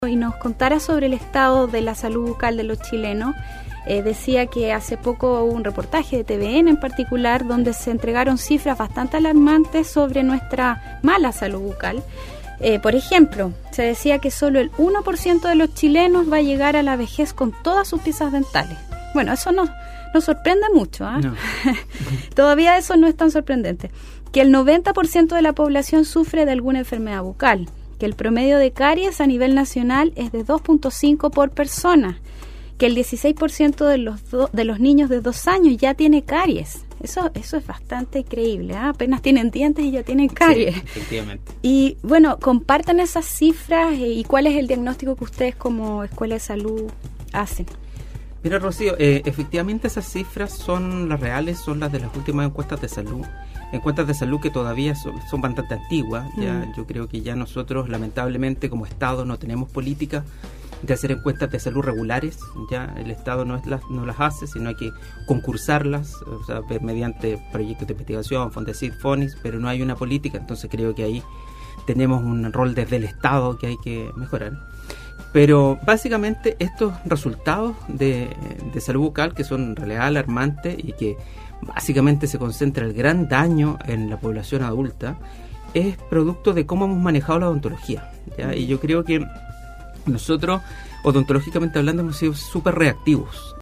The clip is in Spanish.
y nos contara sobre el estado de la salud bucal de los chilenos. Decía que hace poco hubo un reportaje de TVN en particular donde se entregaron cifras bastante alarmantes sobre nuestra mala salud bucal. Por ejemplo, se decía que solo el 1% de los chilenos va a llegar a la vejez con todas sus piezas dentales. Bueno, eso nos sorprende mucho, ¿eh? No. Todavía eso no es tan sorprendente. Que el 90% de la población sufre de alguna enfermedad bucal. Que el promedio de caries a nivel nacional es de 2.5 por persona. Que el 16% de los niños de 2 años ya tiene caries. Eso es bastante increíble, ¿eh? Apenas tienen dientes y ya tienen caries. Sí, efectivamente. Y bueno, compartan esas cifras y cuál es el diagnóstico que ustedes como Escuela de Salud hacen. Mira, Rocío, efectivamente esas cifras son las reales, son las de las últimas encuestas de salud que todavía son bastante antiguas. Ya, yo creo que ya nosotros, lamentablemente, como Estado no tenemos política de hacer encuestas de salud regulares. Ya el Estado no las hace, sino hay que concursarlas, o sea, mediante proyectos de investigación, Fondesit, FONIS, pero no hay una política. Entonces creo que ahí tenemos un rol desde el Estado que hay que mejorar. Pero básicamente estos resultados de salud bucal, que son en realidad alarmantes y que básicamente se concentra el gran daño en la población adulta, es producto de cómo hemos manejado la odontología, ¿ya? Y yo creo que nosotros, odontológicamente hablando, hemos sido súper reactivos.